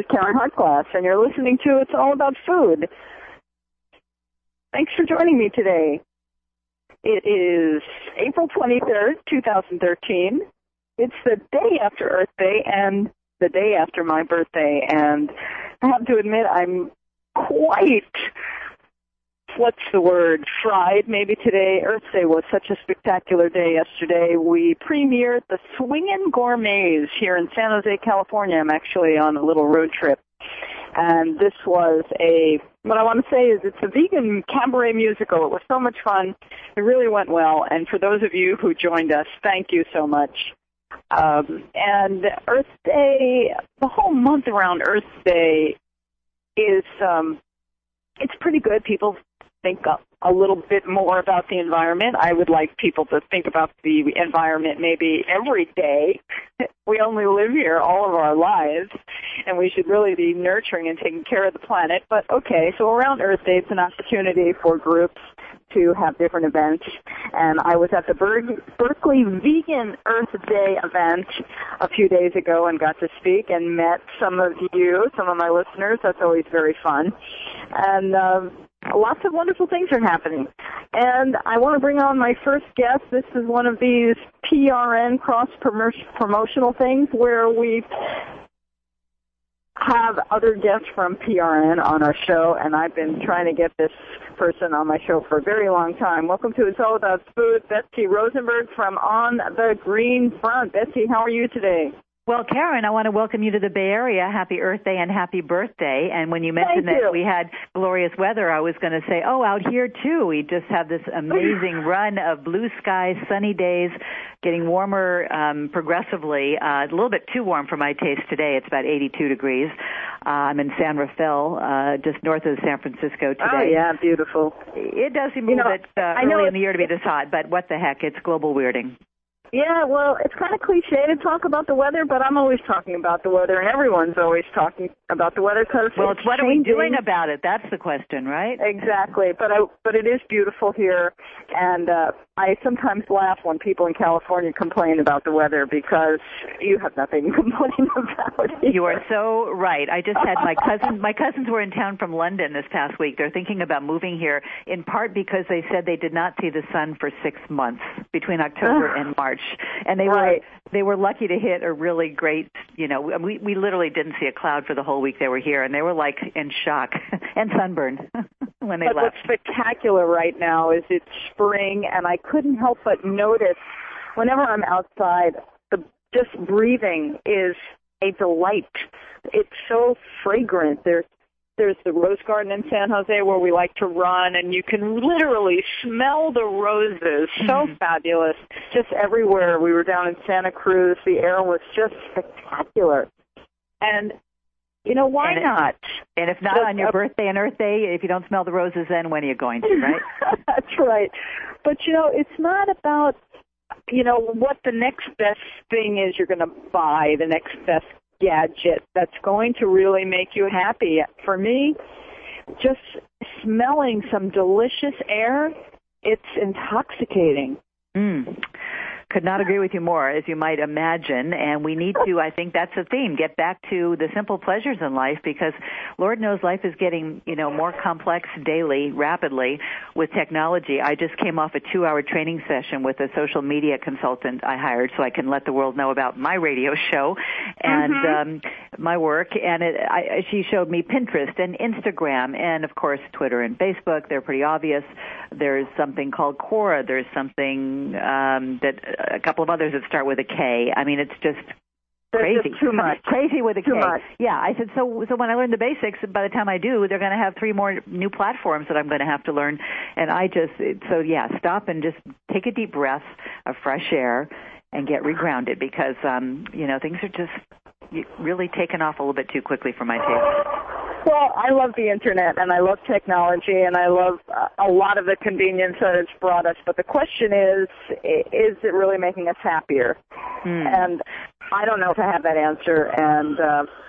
Karen Hartglass, and you're listening to It's All About Food. Thanks for joining me today. It is April 23rd, 2013. It's the day after Earth Day and the day after my birthday, and I have to admit I'm quite, fried maybe today. Earth Day was such a spectacular day yesterday. We premiered the Swingin' Gourmets here in San Jose, California. I'm actually on a little road trip. And this was what I want to say is it's a vegan cabaret musical. It was so much fun. It really went well. And for those of you who joined us, thank you so much. And Earth Day, the whole month around Earth Day is, it's pretty good. People think a little bit more about the environment. I would like people to think about the environment maybe every day. We only live here all of our lives, and we should really be nurturing and taking care of the planet. But okay, so around Earth Day, it's an opportunity for groups to have different events. And I was at the Berkeley Vegan Earth Day event a few days ago and got to speak and met some of you, some of my listeners. That's always very fun. And lots of wonderful things are happening. And I want to bring on my first guest. This is one of these PRN cross-promotional things where we have other guests from PRN on our show, and I've been trying to get this person on my show for a very long time. Welcome to It's All About Food, Betsy Rosenberg from On the Green Front. Betsy, how are you today? Well, Karen, I want to welcome you to the Bay Area. Happy Earth Day and happy birthday. And when you mentioned that we had glorious weather, I was going to say, out here too. We just have this amazing run of blue skies, sunny days, getting warmer progressively. A little bit too warm for my taste today. It's about 82 degrees. I'm in San Rafael, just north of San Francisco today. Oh, yeah, beautiful. It does seem a little bit early in the year to be this hot, but what the heck, it's global weirding. Yeah, well, it's kind of cliche to talk about the weather, but I'm always talking about the weather, and everyone's always talking about the weather because it's what changing. Are we doing about it? That's the question, right? Exactly, but it is beautiful here, and I sometimes laugh when people in California complain about the weather because you have nothing to complain about. Either. You are so right. I just had my cousins were in town from London this past week. They're thinking about moving here in part because they said they did not see the sun for 6 months between October and March. And they were lucky to hit a really great, we literally didn't see a cloud for the whole week they were here, and they were like in shock and sunburned when they left. But what's spectacular right now is it's spring, and I couldn't help but notice whenever I'm outside, just breathing is a delight. It's so fragrant. There's the Rose Garden in San Jose where we like to run, and you can literally smell the roses. So fabulous. Just everywhere. We were down in Santa Cruz. The air was just spectacular. And, why not? And if not on your birthday and Earth Day, if you don't smell the roses, then when are you going to, right? That's right. But, it's not about, what the next best thing is you're going to buy, the next best gadget that's going to really make you happy. For me, just smelling some delicious air, it's intoxicating. Could not agree with you more, as you might imagine. And we need to, I think that's the theme, get back to the simple pleasures in life because Lord knows life is getting, more complex daily, rapidly with technology. I just came off a 2-hour training session with a social media consultant I hired so I can let the world know about my radio show and my work. And she showed me Pinterest and Instagram and, of course, Twitter and Facebook. They're pretty obvious. There's something called Quora. There's something a couple of others that start with a K. I mean, it's just crazy. Just too much. Crazy with a K. Too much. Yeah, I said, so when I learn the basics, by the time I do, they're going to have 3 more new platforms that I'm going to have to learn. And stop and just take a deep breath of fresh air and get regrounded because, things are just really taken off a little bit too quickly for my taste. Well, I love the Internet, and I love technology, and I love a lot of the convenience that it's brought us. But the question is it really making us happier? And I don't know if I have that answer, and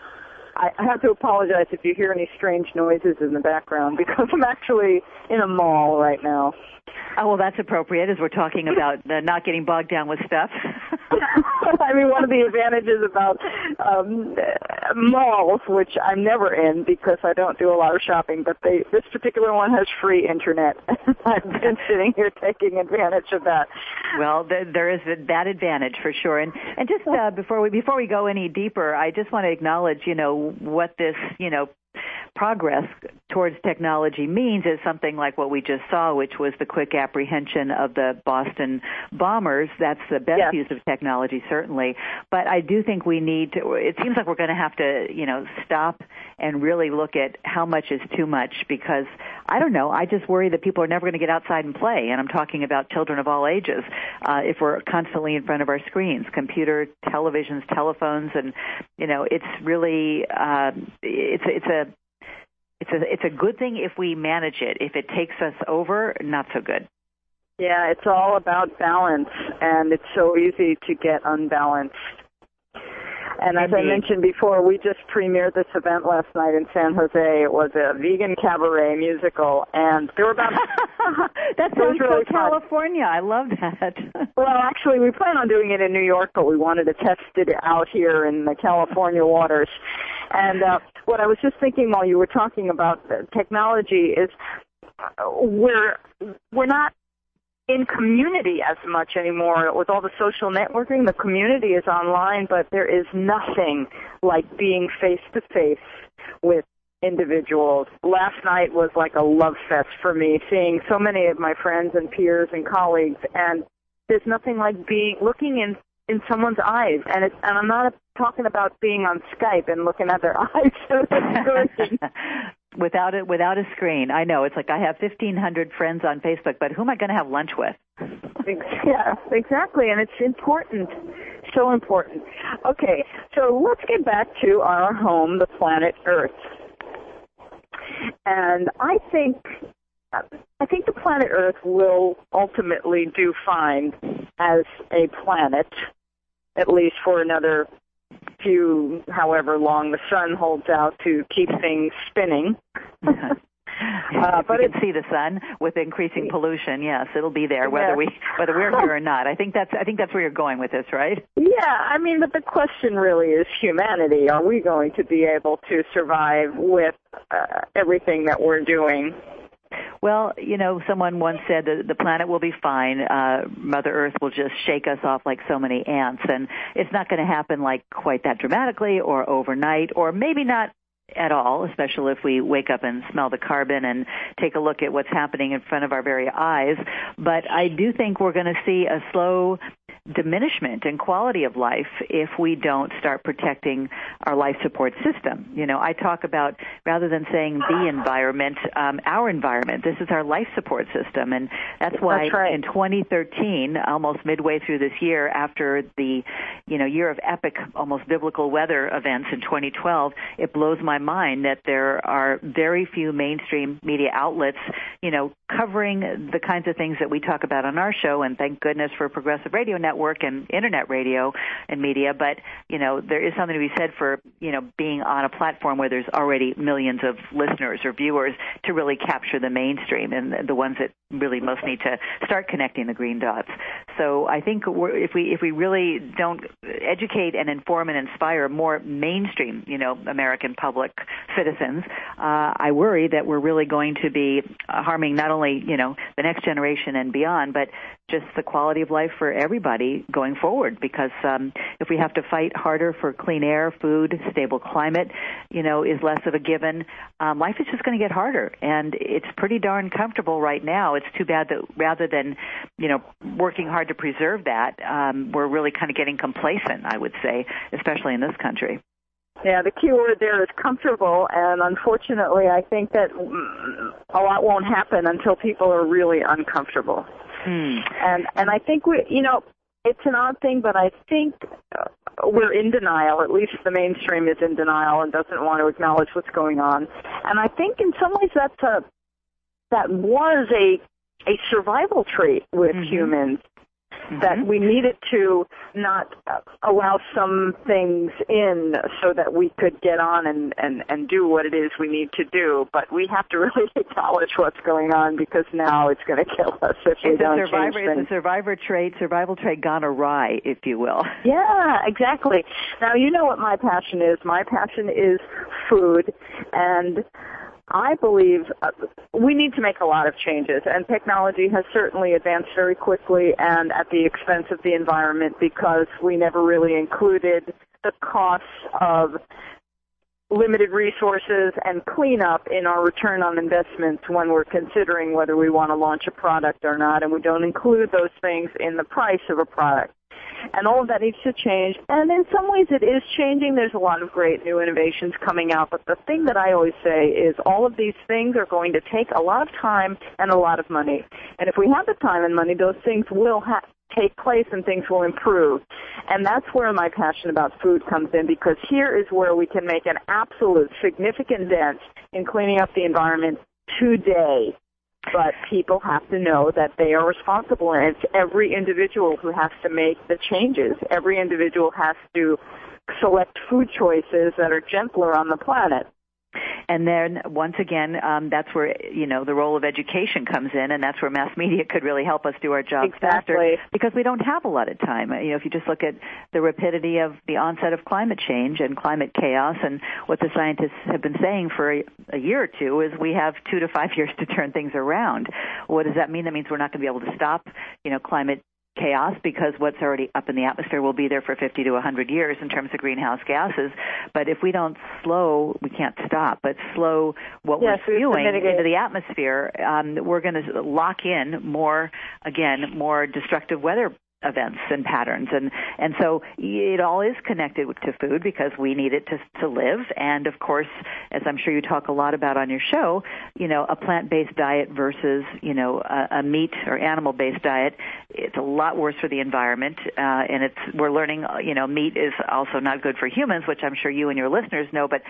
I have to apologize if you hear any strange noises in the background because I'm actually in a mall right now. Oh, well, that's appropriate as we're talking about not getting bogged down with stuff. I mean, one of the advantages about malls, which I'm never in because I don't do a lot of shopping, but this particular one has free internet. I've been sitting here taking advantage of that. Well, there is that advantage for sure. And just before we go any deeper, I just want to acknowledge, what this, progress towards technology means is something like what we just saw, which was the quick apprehension of the Boston bombers. That's the best use of technology, certainly. But I do think we need to, it seems like we're going to have to, stop and really look at how much is too much, because I don't know, I just worry that people are never going to get outside and play. And I'm talking about children of all ages. If we're constantly in front of our screens, computer, televisions, telephones, and, it's really, It's a good thing if we manage it. If it takes us over, not so good. Yeah, it's all about balance, and it's so easy to get unbalanced. And as I mentioned before, we just premiered this event last night in San Jose. It was a vegan cabaret musical, and there were about... That sounds really so California. I love that. Well, actually, we plan on doing it in New York, but we wanted to test it out here in the California waters. And what I was just thinking while you were talking about technology is we're not in community as much anymore with all the social networking. The community is online, but there is nothing like being face-to-face with individuals. Last night was like a love fest for me, seeing so many of my friends and peers and colleagues, and there's nothing like looking in someone's eyes. And I'm not talking about being on Skype and looking at their eyes. Without a screen. I know. It's like I have 1,500 friends on Facebook, but who am I going to have lunch with? Yeah, exactly. And it's important. So important. Okay, so let's get back to our home, the planet Earth. And I think the planet Earth will ultimately do fine as a planet, at least for another few, however long the sun holds out to keep things spinning. But you can see the sun with increasing pollution. Yes, it'll be there whether we're here or not. I think that's where you're going with this, right? Yeah, but the question really is humanity. Are we going to be able to survive with everything that we're doing? Well, someone once said that the planet will be fine. Mother Earth will just shake us off like so many ants, and it's not going to happen like quite that dramatically or overnight, or maybe not at all, especially if we wake up and smell the carbon and take a look at what's happening in front of our very eyes. But I do think we're going to see a slow diminishment in quality of life if we don't start protecting our life support system. I talk about, rather than saying the environment, our environment. This is our life support system, and that's why in 2013, almost midway through this year, after the year of epic, almost biblical weather events in 2012, it blows my mind that there are very few mainstream media outlets, covering the kinds of things that we talk about on our show, and thank goodness for Progressive Radio Network and Internet radio and media. But, there is something to be said for, being on a platform where there's already millions of listeners or viewers to really capture the mainstream and the ones that really most need to start connecting the green dots. So I think if we really don't educate and inform and inspire more mainstream, American public citizens, I worry that we're really going to be harming not only, the next generation and beyond, but just the quality of life for everybody going forward. Because if we have to fight harder for clean air, food, stable climate, is less of a given, life is just going to get harder. And it's pretty darn comfortable right now. It's too bad that rather than, working hard to preserve that, we're really kind of getting complacent, I would say, especially in this country. Yeah, the key word there is comfortable, and unfortunately I think that a lot won't happen until people are really uncomfortable. And I think it's an odd thing, but I think we're in denial. At least the mainstream is in denial and doesn't want to acknowledge what's going on. And I think in some ways that was a survival trait with humans. that we needed to not allow some things in so that we could get on and do what it is we need to do. But we have to really acknowledge what's going on, because now it's going to kill us if we don't change things. It's a survival trait gone awry, if you will. Yeah, exactly. Now, you know what my passion is. My passion is food, and I believe we need to make a lot of changes, and technology has certainly advanced very quickly and at the expense of the environment, because we never really included the costs of limited resources and cleanup in our return on investments when we're considering whether we want to launch a product or not, and we don't include those things in the price of a product. And all of that needs to change. And in some ways it is changing. There's a lot of great new innovations coming out. But the thing that I always say is all of these things are going to take a lot of time and a lot of money. And if we have the time and money, those things will take place and things will improve. And that's where my passion about food comes in, because here is where we can make an absolute significant dent in cleaning up the environment today. But people have to know that they are responsible, and it's every individual who has to make the changes. Every individual has to select food choices that are gentler on the planet. And then, once again, that's where, the role of education comes in, and that's where mass media could really help us do our jobs faster, because we don't have a lot of time. If you just look at the rapidity of the onset of climate change and climate chaos, and what the scientists have been saying for a year or two is we have 2 to 5 years to turn things around. What does that mean? That means we're not going to be able to stop, climate chaos, because what's already up in the atmosphere will be there for 50 to 100 years in terms of greenhouse gases. But if we don't we can't stop, but slow what we're spewing into the atmosphere, we're going to lock in more destructive weather events and patterns, and so it all is connected to food, because we need it to live. And of course, as I'm sure you talk a lot about on your show, a plant-based diet versus a meat or animal-based diet, it's a lot worse for the environment, and we're learning meat is also not good for humans, which I'm sure you and your listeners know. But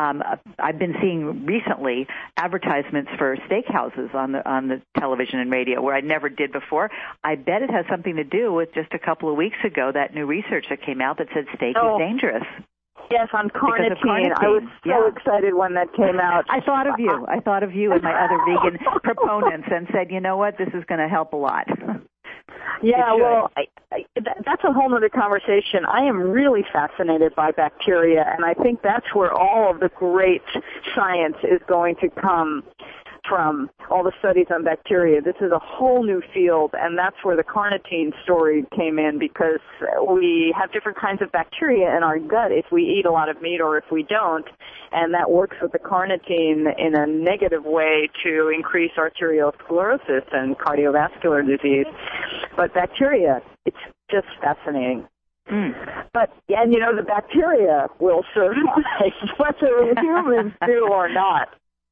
I've been seeing recently advertisements for steakhouses on the television and radio where I never did before. I bet it has something to do with just a couple of weeks ago, that new research that came out that said steak is dangerous. Yes, on carnitine. I was so excited when that came out. I thought of you and my other vegan proponents and said, you know what, this is going to help a lot. Yeah, well, that's a whole other conversation. I am really fascinated by bacteria, and I think that's where all of the great science is going to come from, all the studies on bacteria. This is a whole new field, and that's where the carnitine story came in, because we have different kinds of bacteria in our gut if we eat a lot of meat or if we don't, and that works with the carnitine in a negative way to increase arteriosclerosis and cardiovascular disease. But bacteria, it's just fascinating. But, and the bacteria will survive whether humans do or not.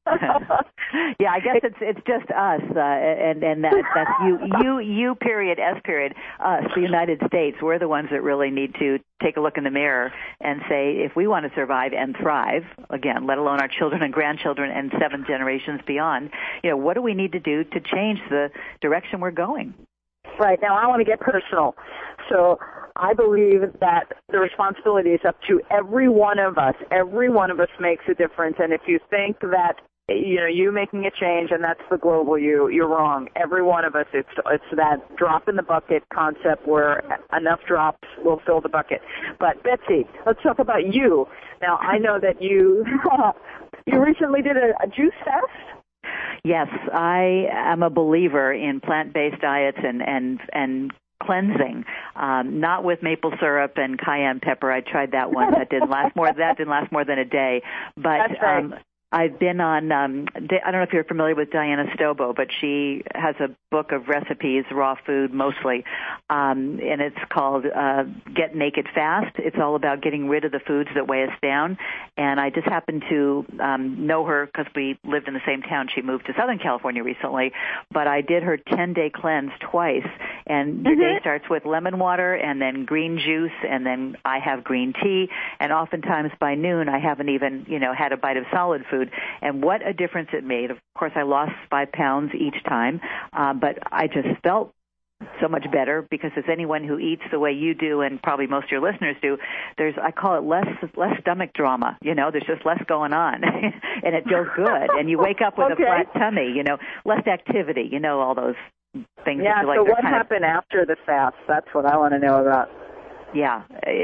Yeah, I guess it's just us, and that's you period, S period, us, the United States. We're the ones that really need to take a look in the mirror and say, if we want to survive and thrive, again, let alone our children and grandchildren and 7 generations beyond, what do we need to do to change the direction we're going? Right. Now, I want to get personal. So I believe that the responsibility is up to every one of us. Every one of us makes a difference. And if you think that, you making a change and that's the global you're wrong. Every one of us, it's that drop in the bucket concept where enough drops will fill the bucket. But Betsy, let's talk about you. Now, I know that you recently did a juice fast. Yes, I am a believer in plant-based diets and cleansing, not with maple syrup and cayenne pepper. I tried that one. That didn't last more than a day. But that's right. I've been on, I don't know if you're familiar with Diana Stobo, but she has a book of recipes, raw food mostly, and it's called Get Naked Fast. It's all about getting rid of the foods that weigh us down. And I just happened to know her because we lived in the same town. She moved to Southern California recently, but I did her 10-day cleanse twice. And your day starts with lemon water and then green juice, and then I have green tea. And oftentimes by noon, I haven't even, had a bite of solid food. And what a difference it made. Of course, I lost 5 pounds each time, but I just felt so much better, because as anyone who eats the way you do, and probably most of your listeners do, I call it less stomach drama. There's just less going on, and it feels good. And you wake up with a flat tummy. Less activity. All those things. Yeah. That you like. So what happened after the fast? That's what I want to know about. Yeah.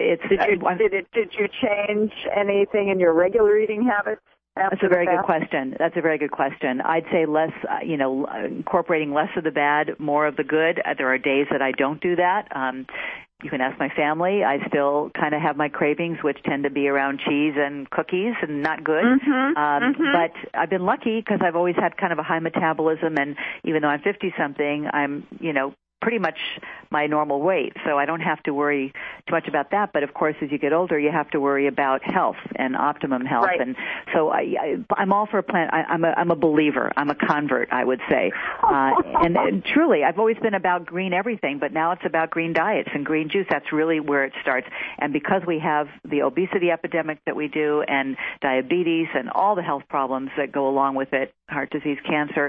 Did you change anything in your regular eating habits? That's a very good question. I'd say less, incorporating less of the bad, more of the good. There are days that I don't do that. You can ask my family. I still kind of have my cravings, which tend to be around cheese and cookies, and not good. But I've been lucky because I've always had kind of a high metabolism, and even though I'm 50-something, I'm, pretty much my normal weight, so I don't have to worry too much about that. But of course, as you get older, you have to worry about health and optimum health. Right. And so I'm all for a plant. I'm a believer. I'm a convert, I would say. And truly, I've always been about green everything, but now it's about green diets and green juice. That's really where it starts. And because we have the obesity epidemic that we do, and diabetes, and all the health problems that go along with it, heart disease, cancer,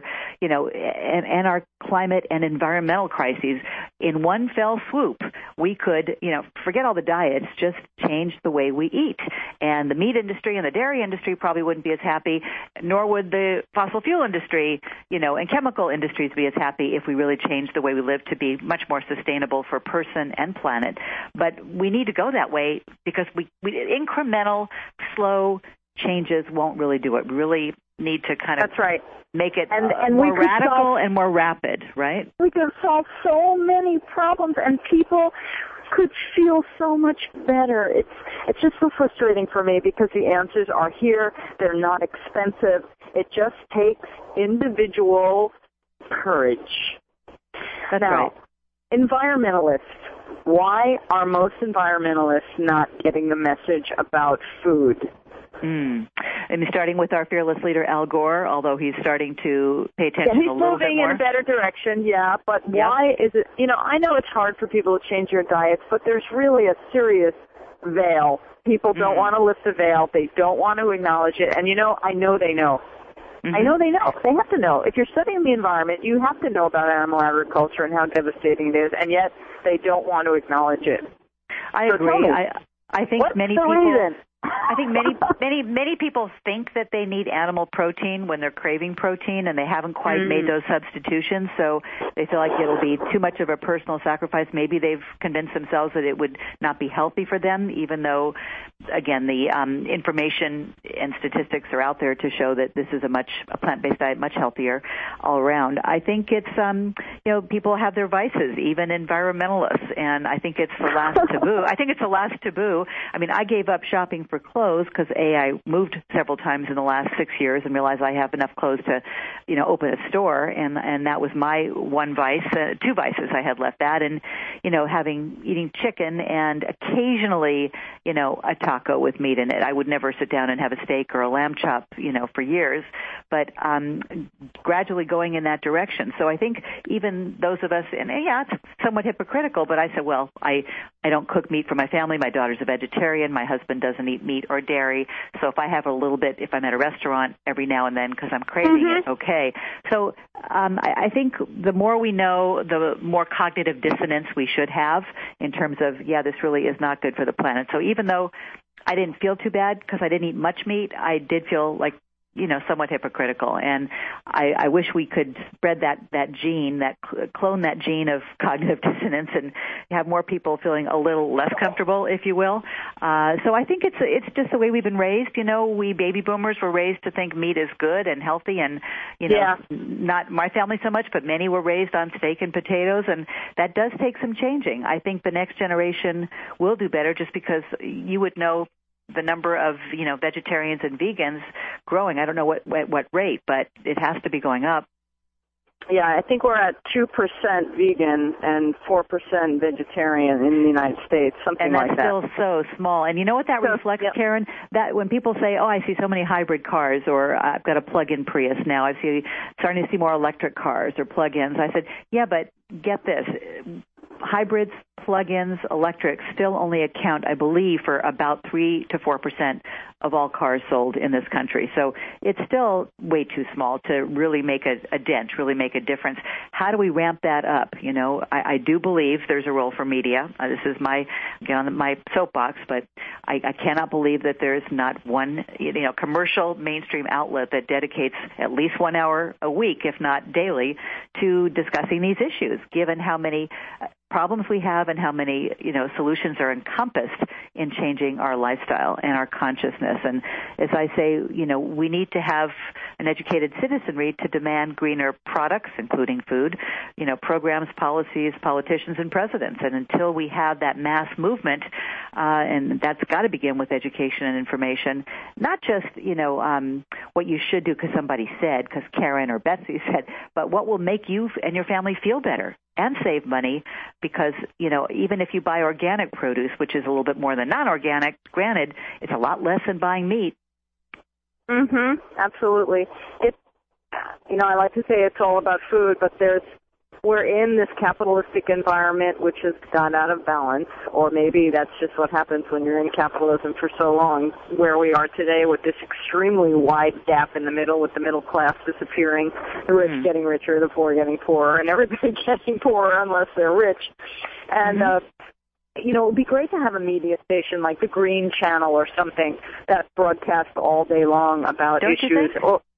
and our climate and environmental crises, in one fell swoop, we could, forget all the diets, just change the way we eat. And the meat industry and the dairy industry probably wouldn't be as happy, nor would the fossil fuel industry, and chemical industries be as happy if we really changed the way we live to be much more sustainable for person and planet. But we need to go that way because we incremental, slow changes won't really do it. We really need to kind of make it more radical and more rapid, right? We can solve so many problems, and people could feel so much better. It's just so frustrating for me because the answers are here. They're not expensive. It just takes individual courage. That's now, right. Environmentalists. Why are most environmentalists not getting the message about food? And starting with our fearless leader, Al Gore, although he's starting to pay attention a little bit more. He's moving in a better direction, but why is it, I know it's hard for people to change their diets, but there's really a serious veil. People don't want to lift the veil. They don't want to acknowledge it. And, I know they know. I know they know. They have to know. If you're studying the environment, you have to know about animal agriculture and how devastating it is, and yet they don't want to acknowledge it. I agree. I think many people... Reason? I think many people think that they need animal protein when they're craving protein, and they haven't quite made those substitutions, so they feel like it'll be too much of a personal sacrifice. Maybe they've convinced themselves that it would not be healthy for them, even though, again, the information and statistics are out there to show that this is a plant-based diet much healthier all around. I think it's, people have their vices, even environmentalists, and I think it's the last taboo. I mean, I gave up shopping for clothes because I moved several times in the last 6 years and realized I have enough clothes to, open a store, and that was my one vice. Two vices I had left that, and eating chicken and occasionally, a taco with meat in it. I would never sit down and have a steak or a lamb chop, for years, but gradually going in that direction. So I think even those of us, and it's somewhat hypocritical, but I said, well, I don't cook meat for my family. My daughter's a vegetarian. My husband doesn't eat meat or dairy. So if I have a little bit, if I'm at a restaurant every now and then because I'm craving it, okay. So I think the more we know, the more cognitive dissonance we should have in terms of, this really is not good for the planet. So even though I didn't feel too bad because I didn't eat much meat, I did feel like, somewhat hypocritical. And I wish we could spread that gene, clone that gene of cognitive dissonance and have more people feeling a little less comfortable, if you will. So I think it's just the way we've been raised. We baby boomers were raised to think meat is good and healthy, and, not my family so much, but many were raised on steak and potatoes, and that does take some changing. I think the next generation will do better just because you would know the number of, vegetarians and vegans growing. I don't know what rate, but it has to be going up. Yeah, I think we're at 2% vegan and 4% vegetarian in the United States, something like that. And that's still so small. And you know what that reflects, Karen? That when people say, I see so many hybrid cars, or I've got a plug-in Prius now, starting to see more electric cars or plug-ins. I said, but get this. Hybrids plug-ins, electrics, still only account, I believe, for about 3 to 4% of all cars sold in this country. So it's still way too small to really make a dent, really make a difference. How do we ramp that up? You know, I do believe there's a role for media. This is my soapbox, but I cannot believe that there's not one, commercial mainstream outlet that dedicates at least 1 hour a week, if not daily, to discussing these issues, given how many problems we have and how many, solutions are encompassed in changing our lifestyle and our consciousness. And as I say, we need to have an educated citizenry to demand greener products, including food, programs, policies, politicians, and presidents. And until we have that mass movement, and that's got to begin with education and information, not just, what you should do because somebody said, because Karen or Betsy said, but what will make you and your family feel better and save money, because, even if you buy organic produce, which is a little bit more than non-organic, granted, it's a lot less than buying meat. Absolutely. I like to say it's all about food, but we're in this capitalistic environment which has gone out of balance, or maybe that's just what happens when you're in capitalism for so long, where we are today with this extremely wide gap in the middle, with the middle class disappearing, the rich getting richer, the poor getting poorer, and everybody getting poorer unless they're rich. And, it would be great to have a media station like the Green Channel or something that broadcasts all day long about issues.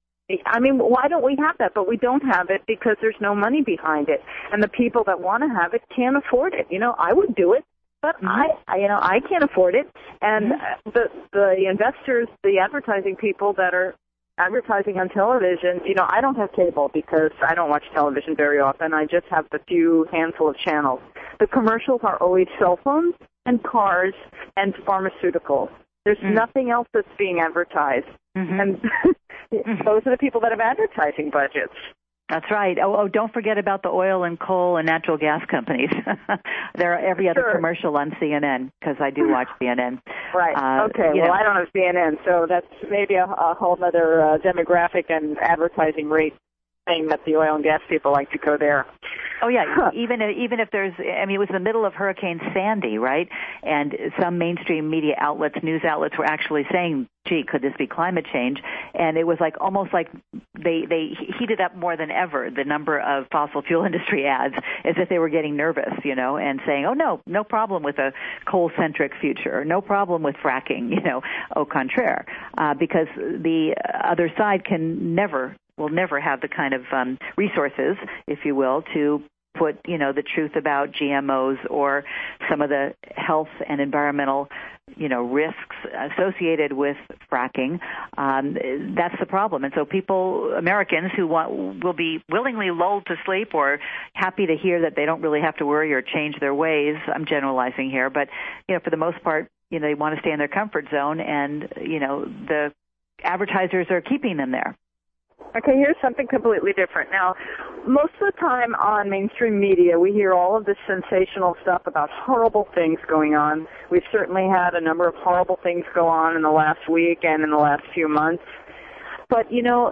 Why don't we have that? But we don't have it because there's no money behind it. And the people that want to have it can't afford it. I would do it, but I can't afford it. And the investors, the advertising people that are advertising on television, I don't have cable because I don't watch television very often. I just have the few handful of channels. The commercials are always cell phones and cars and pharmaceuticals. There's nothing else that's being advertised. And those are the people that have advertising budgets. That's right. Oh, don't forget about the oil and coal and natural gas companies. There are every other commercial on CNN, because I do watch CNN. Right. Okay. Well, I don't have CNN, so that's maybe a whole other demographic and advertising rate thing that the oil and gas people like to go there. Oh, yeah. Even if there's, it was the middle of Hurricane Sandy, right? And some mainstream media outlets, news outlets, were actually saying, gee, could this be climate change? And it was almost like they heated up more than ever the number of fossil fuel industry ads, as if they were getting nervous, and saying, oh, no problem with a coal-centric future, no problem with fracking, au contraire, because the other side will never have the kind of resources, if you will, to put, the truth about GMOs or some of the health and environmental, risks associated with fracking. That's the problem. And so Americans who will be willingly lulled to sleep or happy to hear that they don't really have to worry or change their ways. I'm generalizing here, but, for the most part, they want to stay in their comfort zone, and, the advertisers are keeping them there. Okay, here's something completely different. Now, most of the time on mainstream media, we hear all of this sensational stuff about horrible things going on. We've certainly had a number of horrible things go on in the last week and in the last few months. But,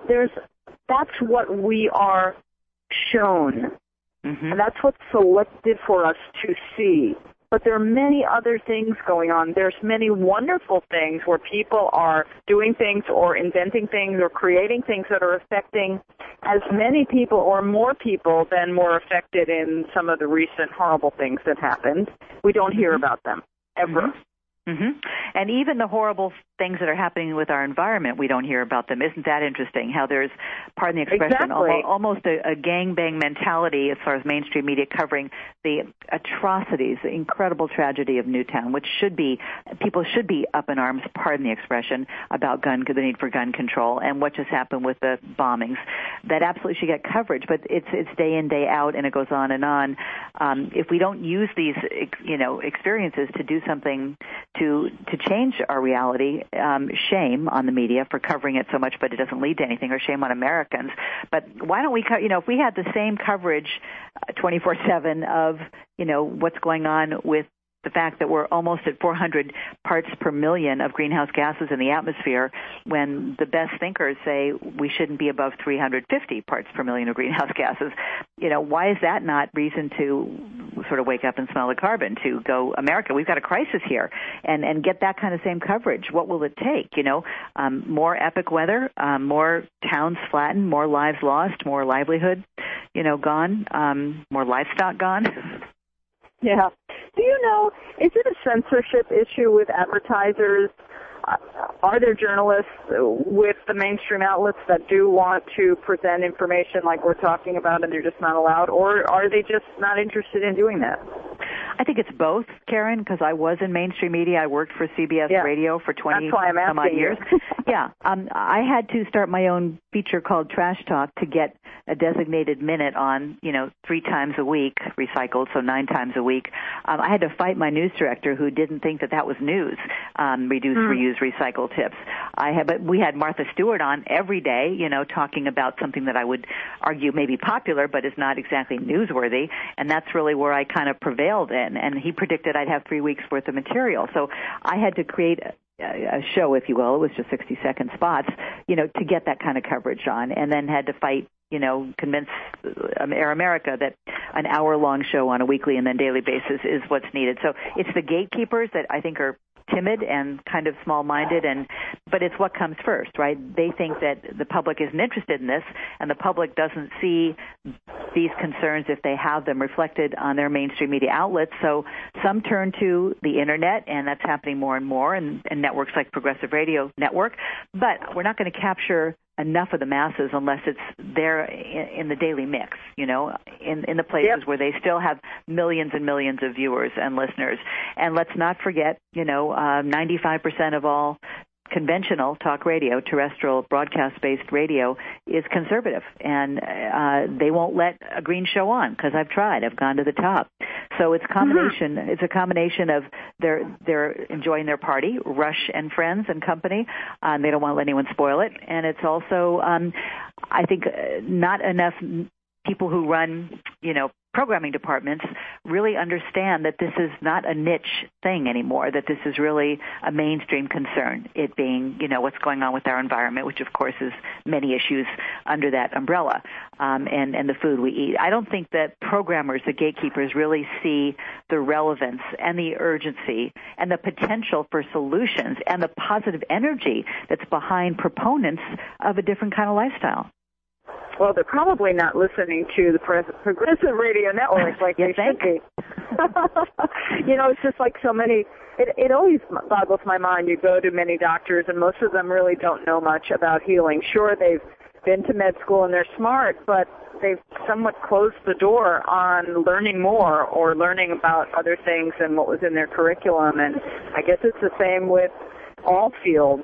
that's what we are shown. And that's what's selected for us to see. But there are many other things going on. There's many wonderful things where people are doing things or inventing things or creating things that are affecting as many people or more people than were affected in some of the recent horrible things that happened. We don't hear about them ever. And even the horrible things that are happening with our environment, we don't hear about them. Isn't that interesting? How there's, pardon the expression, almost a gangbang mentality as far as mainstream media covering the atrocities, the incredible tragedy of Newtown, which people should be up in arms, pardon the expression, about the need for gun control and what just happened with the bombings. That absolutely should get coverage, but it's day in, day out, and it goes on and on. If we don't use these, experiences to do something to change our reality, shame on the media for covering it so much, but it doesn't lead to anything, or shame on Americans. But why don't we, if we had the same coverage 24/7 of, what's going on with the fact that we're almost at 400 parts per million of greenhouse gases in the atmosphere when the best thinkers say we shouldn't be above 350 parts per million of greenhouse gases. Why is that not reason to sort of wake up and smell the carbon, to go, America, we've got a crisis here, and get that kind of same coverage? What will it take? More epic weather, more towns flattened, more lives lost, more livelihood, gone, more livestock gone. Yeah. Do you know, is it a censorship issue with advertisers? Are there journalists with the mainstream outlets that do want to present information like we're talking about and they're just not allowed, or are they just not interested in doing that? I think it's both, Karen, because I was in mainstream media. I worked for CBS Radio for 20 some odd years. Yeah. I had to start my own feature called Trash Talk to get a designated minute on, 3 times a week recycled, so 9 times a week. I had to fight my news director who didn't think that was news, reduce, reuse, recycle tips. But we had Martha Stewart on every day, talking about something that I would argue may be popular but is not exactly newsworthy, and that's really where I kind of prevailed in. And he predicted I'd have 3 weeks worth of material. So I had to create a show, if you will. It was just 60-second spots, to get that kind of coverage on, and then had to fight, convince Air America that an hour-long show on a weekly and then daily basis is what's needed. So it's the gatekeepers that I think are timid and kind of small-minded, but it's what comes first, right? They think that the public isn't interested in this, and the public doesn't see these concerns if they have them reflected on their mainstream media outlets. So some turn to the Internet, and that's happening more and more, and networks like Progressive Radio Network. But we're not going to capture enough of the masses unless it's there in the daily mix, in the places where they still have millions and millions of viewers and listeners. And let's not forget, 95% of all conventional talk radio, terrestrial broadcast-based radio, is conservative, and they won't let a green show on because I've tried. I've gone to the top. So it's a combination. It's a combination of they're enjoying their party, Rush and Friends and company. They don't want to let anyone spoil it, and it's also, I think, not enough people who run, programming departments really understand that this is not a niche thing anymore, that this is really a mainstream concern, it being, what's going on with our environment, which, of course, is many issues under that umbrella, and the food we eat. I don't think that programmers, the gatekeepers, really see the relevance and the urgency and the potential for solutions and the positive energy that's behind proponents of a different kind of lifestyle. Well, they're probably not listening to the Progressive Radio Network like they should be. It's just like so many. It always boggles my mind. You go to many doctors, and most of them really don't know much about healing. Sure, they've been to med school and they're smart, but they've somewhat closed the door on learning more or learning about other things than what was in their curriculum. And I guess it's the same with all fields.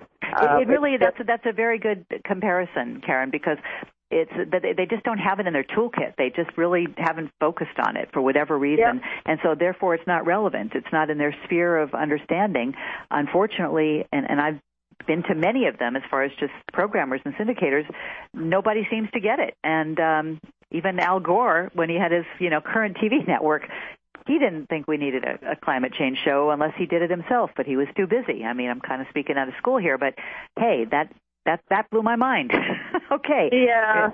That's a very good comparison, Karen, because it's that they just don't have it in their toolkit. They just really haven't focused on it for whatever reason, and so therefore it's not relevant. It's not in their sphere of understanding, unfortunately, and I've been to many of them as far as just programmers and syndicators. Nobody seems to get it, and even Al Gore, when he had his current TV network, he didn't think we needed a climate change show unless he did it himself, but he was too busy. I mean, I'm kind of speaking out of school here, but hey, that blew my mind. Okay. Yeah.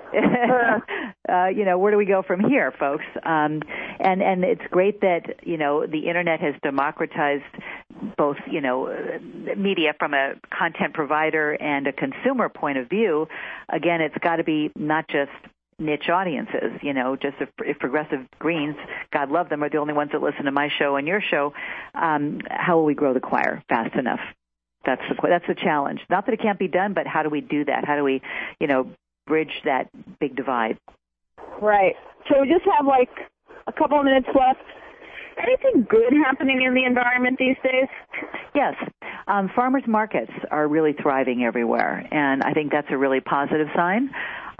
Where do we go from here, folks? And it's great that, the Internet has democratized both, media from a content provider and a consumer point of view. Again, it's got to be not just niche audiences, just if Progressive Greens, God love them, are the only ones that listen to my show and your show, how will we grow the choir fast enough? That's the challenge. Not that it can't be done, but how do we do that? How do we, bridge that big divide? Right. So we just have like a couple of minutes left. Anything good happening in the environment these days? Yes. Farmers markets are really thriving everywhere, and I think that's a really positive sign.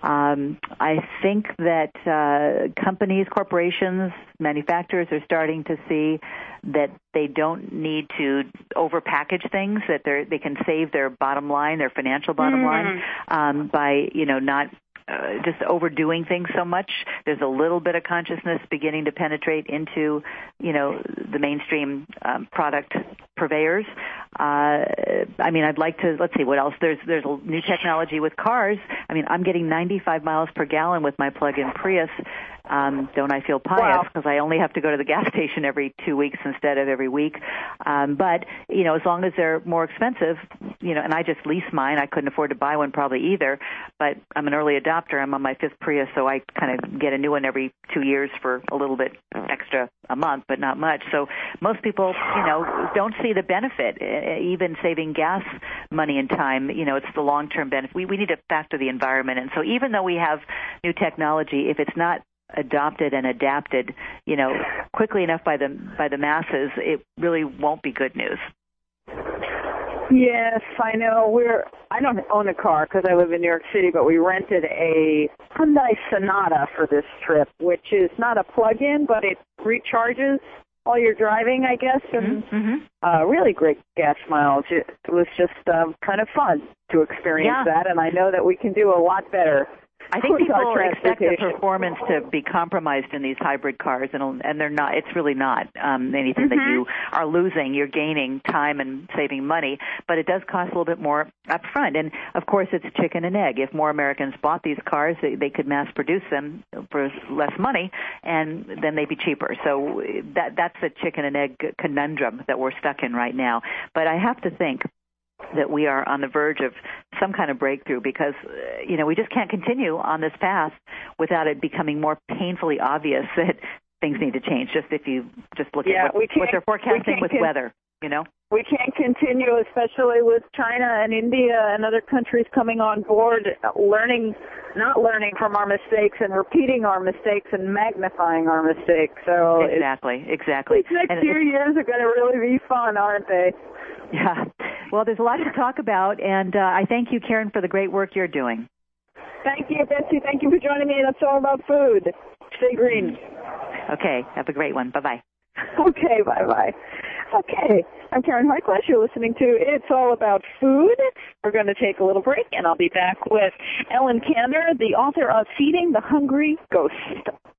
I think that companies, corporations, manufacturers are starting to see that they don't need to overpackage things, that they can save their bottom line, their financial bottom line, by not just overdoing things so much. There's a little bit of consciousness beginning to penetrate into, the mainstream product purveyors. I mean, I'd like to, let's see, what else? There's a new technology with cars. I mean, I'm getting 95 miles per gallon with my plug-in Prius. Don't I feel pious because I only have to go to the gas station every 2 weeks instead of every week. But, as long as they're more expensive, and I just lease mine. I couldn't afford to buy one probably either, but I'm an early adopter. I'm on my 5th Prius, so I kind of get a new one every 2 years for a little bit extra a month, but not much. So most people, don't see the benefit, even saving gas money and time. It's the long-term benefit. We need to factor the environment. And so even though we have new technology, if it's not adopted and adapted, quickly enough by the masses, it really won't be good news. Yes, I know. I don't own a car because I live in New York City, but we rented a Hyundai Sonata for this trip, which is not a plug-in, but it recharges while you're driving, I guess, and really great gas mileage. It was just kind of fun to experience that, and I know that we can do a lot better. I think people expect the performance to be compromised in these hybrid cars, and they're not. It's really not anything that you are losing. You're gaining time and saving money, but it does cost a little bit more up front. And, of course, it's chicken and egg. If more Americans bought these cars, they could mass produce them for less money, and then they'd be cheaper. So that's a chicken and egg conundrum that we're stuck in right now. But I have to think that we are on the verge of some kind of breakthrough because, we just can't continue on this path without it becoming more painfully obvious that things need to change. Just if you just look at what they're forecasting with weather, We can't continue, especially with China and India and other countries coming on board, not learning from our mistakes and repeating our mistakes and magnifying our mistakes. So Exactly. These next few years are going to really be fun, aren't they? Yeah. Well, there's a lot to talk about, and I thank you, Karen, for the great work you're doing. Thank you, Betsy. Thank you for joining me. It's all about food. Stay green. Okay. Have a great one. Bye-bye. Okay. Bye-bye. Okay. I'm Karen Hartglass. You're listening to It's All About Food. We're going to take a little break, and I'll be back with Ellen Kander, the author of Feeding the Hungry Ghost.